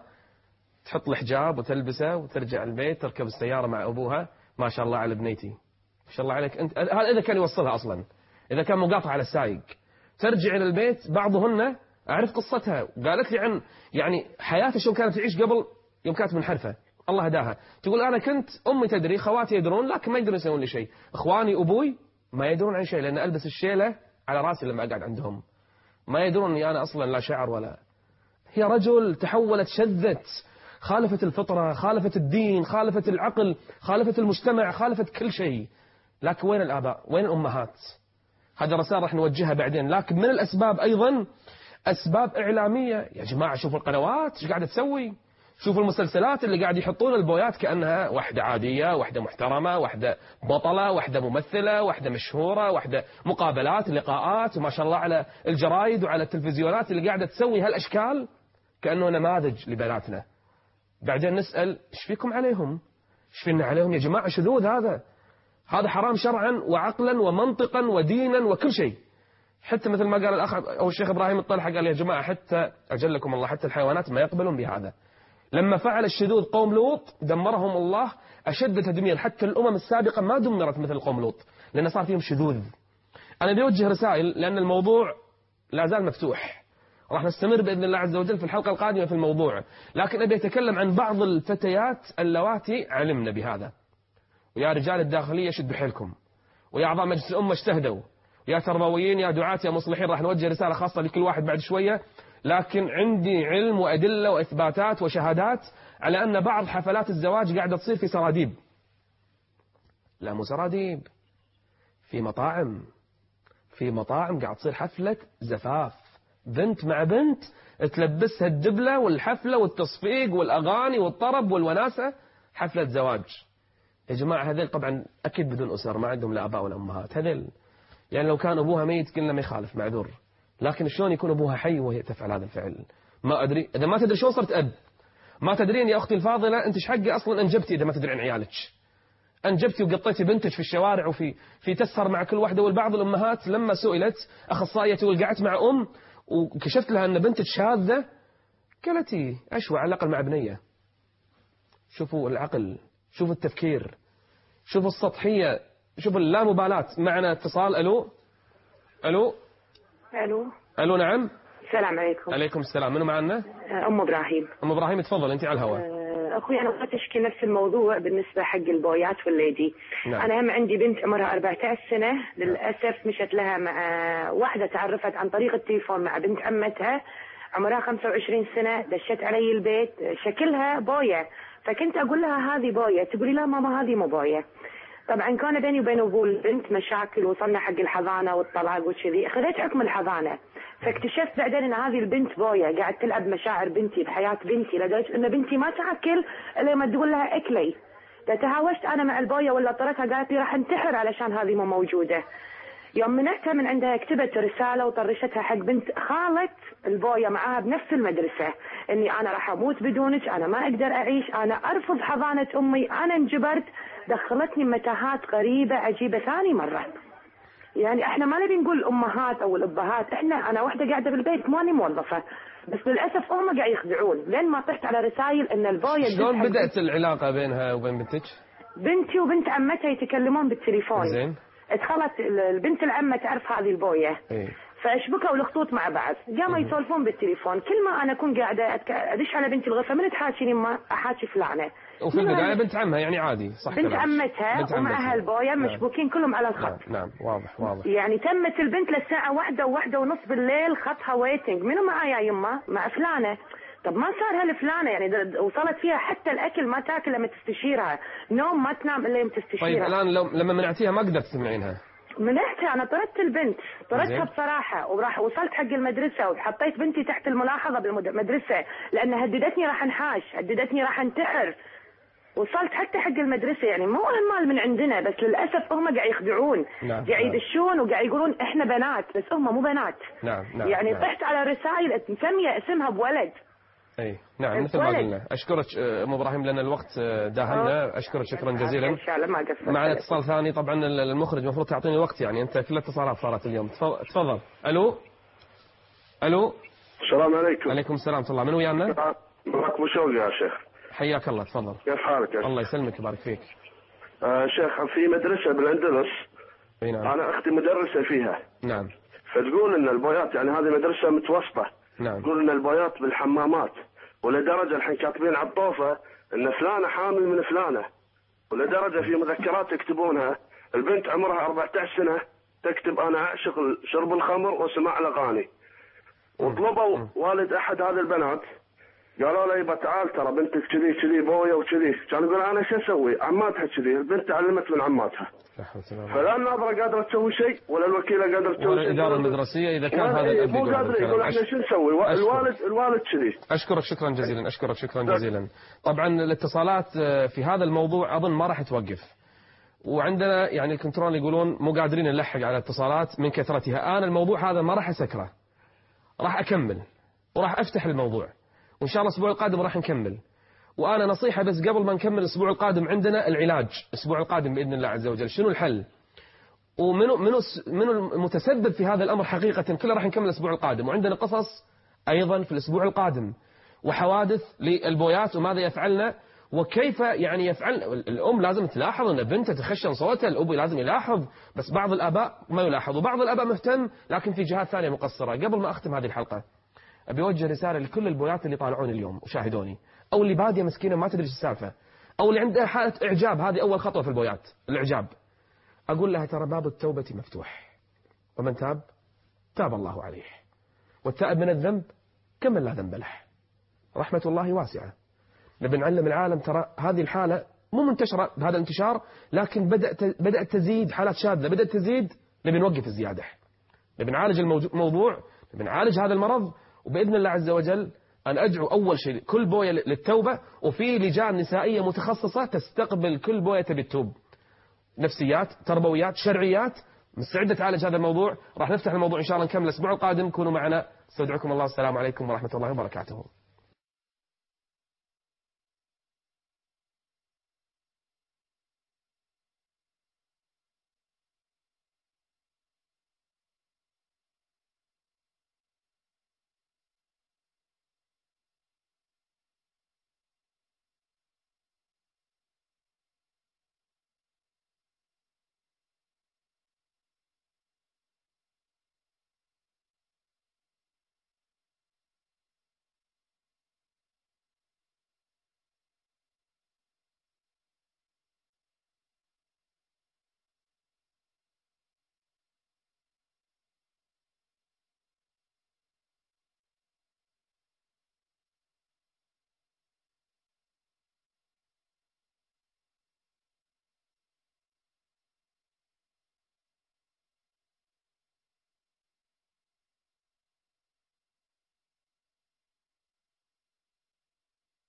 تحط الحجاب وتلبسه وترجع البيت تركب السيارة مع أبوها. ما شاء الله على بنيتي، ما شاء الله عليك أنت. هذا إذا كان يوصلها أصلا، إذا كان مقاطع على السايق. ترجع إلى البيت بعضهن أعرف قصتها، قالت لي عن يعني حياتها شو كانت تعيش قبل يوم كانت منحرفة، الله هداها. تقول أنا كنت أمي تدري، خواتي يدرون لكن ما يقدرون يسوون لي شيء، إخواني أبوي ما يدرون عن شيء لأن ألبس الشيلة على راسي لما أقعد عندهم، ما يدرون أني أنا أصلا لا شعر ولا. هي رجل تحولت، شذت، خالفت الفطرة، خالفت الدين، خالفت العقل، خالفت المجتمع، خالفت كل شيء. لكن وين الآباء؟ وين الأمهات؟ هذا رسالة راح نوجهها بعدين. لكن من الأسباب أيضا أسباب إعلامية. يا جماعة شوفوا القنوات ايش قاعدة تسوي، شوفوا المسلسلات اللي قاعد يحطون البويات كأنها واحدة عادية، واحدة محترمة، واحدة بطلة، واحدة ممثلة، واحدة مشهورة، واحدة مقابلات، لقاءات، وما شاء الله على الجرايد وعلى التلفزيونات اللي قاعدة تسوي هالأشكال كأنه نماذج لبناتنا. بعدين نسأل ايش فيكم عليهم؟ ايش فينا عليهم يا جماعة؟ شذوذ هذا، هذا حرام شرعا وعقلا ومنطقا ودينا وكل شيء. حتى مثل ما قال الأخ أو الشيخ إبراهيم الطلحة، قال يا جماعة حتى أجلكم الله حتى الحيوانات ما يقبلون بهذا. لما فعل الشذوذ قوم لوط دمرهم الله أشد تدمير. حتى الأمم السابقة ما دمرت مثل قوم لوط لأن صار فيهم شذوذ. أنا بيوجه رسائل لأن الموضوع لا زال مفتوح، راح نستمر بإذن الله عز وجل في الحلقة القادمة في الموضوع. لكن أبي أتكلم عن بعض الفتيات اللواتي علمنا بهذا. ويا رجال الداخلية شدوا حيلكم، ويا أعضاء مجلس الأمة اجتهدوا، يا تربويين، يا دعاة، يا مصلحين. راح نوجه رسالة خاصة لكل واحد بعد شوية. لكن عندي علم وأدلة وإثباتات وشهادات على أن بعض حفلات الزواج قاعدة تصير في سراديب. لا مو سراديب، في مطاعم. في مطاعم قاعد تصير حفلة زفاف، بنت مع بنت تلبسها الدبلة والحفلة والتصفيق والأغاني والطرب والوناسة، حفلة زواج. يا جماعة هذيل طبعا أكيد بدون أسر، ما عندهم لا أباء ولا أمهات. هذيل يعني لو كان أبوها ميت قلنا ما يخالف معذور، لكن شلون يكون أبوها حي وهي تفعل هذا الفعل؟ ما أدري. إذا ما تدري شلون صرت أب، ما تدرين يا أختي الفاضلة أنت إيش حقي أصلا أنجبتي إذا ما تدري عن عيالك. أنجبتي وقطيتي بنتك في الشوارع وفي في تسهر مع كل واحدة. والبعض الأمهات لما سئلت أخصائية تقول قعدت مع أم وكشفت لها أن بنتك شاذة، قالتي أشوى على الأقل مع بنية. شوفوا العقل، شوفوا التفكير، شوفوا السطحية، شوفوا اللامبالاة. معنا اتصال. ألو ألو الو ألو نعم. السلام عليكم. عليكم السلام. منو معنا؟ ام ابراهيم. ام ابراهيم تفضل انت على الهواء. اخوي انا بغيت اشكي نفس الموضوع بالنسبه حق البويات والليدي. نعم. انا هم عندي بنت عمرها أربعة عشر سنه، للاسف مشت لها مع واحده تعرفت عن طريق التليفون مع بنت عمتها عمرها خمسة وعشرين سنه، دشت علي البيت شكلها بويه، فكنت اقول لها هذه بويه، تقولي لا ماما هذه مو بويه. طبعا كان بيني وبين ابو البنت مشاكل، وصلنا حق الحضانه والطلاق وكذي، اخذت حكم الحضانه. فاكتشفت بعدين ان هذه البنت بويه قاعد تلعب مشاعر بنتي بحياه بنتي، لدرجه ان بنتي ما تاكل الا لما تقول لها اكلي. تهاوشت انا مع البويه ولا طرتها، قالت لي راح انتحر علشان هذه مو موجوده. يوم منعتها من عندها كتبت رساله وطرشتها حق بنت خالة البويه معاها بنفس المدرسه، اني انا راح اموت بدونك، انا ما اقدر اعيش، انا ارفض حضانه امي، انا انجبرت. دخلتني متاهات غريبه عجيبه ثاني مره. يعني احنا ما نبي نقول الامهات او الابهات، احنا انا واحده قاعده بالبيت ماني موظفه، بس للاسف هم قاعد يخدعون. لين ما طحت على رسائل ان البويه. شلون بدات العلاقه بينها وبين بنتك؟ بنتي وبنت عمتها يتكلمون بالتليفون. زين. دخلت البنت العمه تعرف هذه البويه. ايه. فاشبكوا الخطوط مع بعض، قاموا يسولفون بالتليفون. كل ما انا اكون قاعده ادش على بنتي الغرفه، من تحاكيني ما احاكي فلانه. وفي البدايه بنت عمها يعني عادي صح؟ بنت عمتها ومعها البويه مشبوكين كلهم على الخط. نعم, نعم واضح واضح. يعني تمت البنت للساعه واحدة وواحدة ونص بالليل خطها ويتنج، منو معايا يمه؟ مع فلانه. طب ما صار هالفلانه، يعني وصلت فيها حتى الاكل ما تاكل لما تستشيرها، نوم ما تنام الا يوم تستشيرها. طيب الان لو لما منعتيها ما قدرت تمنعينها؟ منحتها، انا طردت البنت، طردتها بصراحه، وراح وصلت حق المدرسه وحطيت بنتي تحت الملاحظه بالمدرسه، لان هددتني راح انحاش، هددتني راح انتحر. وصلت حتى حق المدرسه، يعني مو مال من عندنا، بس للاسف هم قاعد يخدعون، نعم. قاعد يدشون وقاعد يقولون احنا بنات، بس هم مو بنات. نعم نعم. يعني نعم. طحت على رسائل مسميه اسمها بولد. اي نعم مثل ما قلنا. اشكرك ام ابراهيم لان الوقت داهمنا، اشكرك شكرا جزيلا. ان شاء الله ما قصرت. معنا اتصال ثاني، طبعا المخرج المفروض تعطيني وقت، يعني انت كل الاتصالات صارت اليوم. تفضل. الو الو. السلام عليكم. عليكم السلام ورحمه الله. من ويانا؟ معك مشوق يا شيخ. حياك الله. تفضل. كيف حالك يا شيخ؟ الله يسلمك ويبارك فيك. آه شيخ، في مدرسه بالاندلس. اي نعم. انا اختي مدرسه فيها. نعم. فتقول ان البويات، يعني هذه مدرسه متوسطه. نعم. تقول ان البويات بالحمامات، ولدرجه الحين كاتبين على الطوفه ان فلانه حامل من فلانه، ولدرجه في مذكرات يكتبونها البنت عمرها أربعة عشر سنه تكتب انا اعشق شرب الخمر وسماع الاغاني. وطلبوا والد احد هذه البنات، قالوا له يبا تعال ترى بنتك كذي كذي بويه وكذي، كان يقول انا شو اسوي؟ عماتها كذي، البنت تعلمت من عماتها. فلا الناظره قادره تسوي شيء ولا الوكيله قادره تسوي شيء ولا الاداره المدرسيه اذا كان هذا الاب مو قادر يقول احنا شو نسوي؟ الوالد الوالد كذي. اشكرك شكرا جزيلا. اشكرك شكرا جزيلا. طبعا الاتصالات في هذا الموضوع اظن ما راح توقف، وعندنا يعني الكنترول يقولون مو قادرين نلحق على الاتصالات من كثرتها. انا الموضوع هذا ما راح اسكره، راح اكمل وراح افتح الموضوع، وإن شاء الله الأسبوع القادم راح نكمل. وأنا نصيحة بس قبل ما نكمل الأسبوع القادم، عندنا العلاج الأسبوع القادم بإذن الله عز وجل. شنو الحل ومنو منو منو المتسبب في هذا الأمر حقيقة، كله راح نكمل الأسبوع القادم. وعندنا قصص أيضا في الأسبوع القادم، وحوادث للبويات وماذا يفعلن وكيف يعني يفعل. الأم لازم تلاحظ أن بنتها تخشن صوتها، الأب لازم يلاحظ، بس بعض الآباء ما يلاحظ، وبعض الآباء مهتم لكن في جهات ثانية مقصرة. قبل ما أختم هذه الحلقة أبي أوجه رسالة لكل البويات اللي طالعون اليوم وشاهدوني، أو اللي بادية مسكينة ما تدري ايش السالفة، أو اللي عندها حالة إعجاب. هذه أول خطوة في البويات، الإعجاب. أقول لها ترى باب التوبة مفتوح، ومن تاب تاب الله عليه، والتائب من الذنب كمن لا ذنب له، رحمة الله واسعة. نبي نعلم العالم ترى هذه الحالة مو منتشرة بهذا الانتشار، لكن بدأت بدأت تزيد حالات شاذة، بدأت تزيد. نبي نوقف الزيادة، نبي نعالج الموضوع، نبي نعالج هذا المرض. وبإذن الله عز وجل أن أدعو أول شيء كل بوية للتوبة، وفي لجان نسائية متخصصة تستقبل كل بوية تبي تتوب، نفسيات، تربويات، شرعيات، مستعدة تعالج هذا الموضوع. راح نفتح الموضوع إن شاء الله نكمل الأسبوع القادم. كونوا معنا، استودعكم الله، السلام عليكم ورحمة الله وبركاته.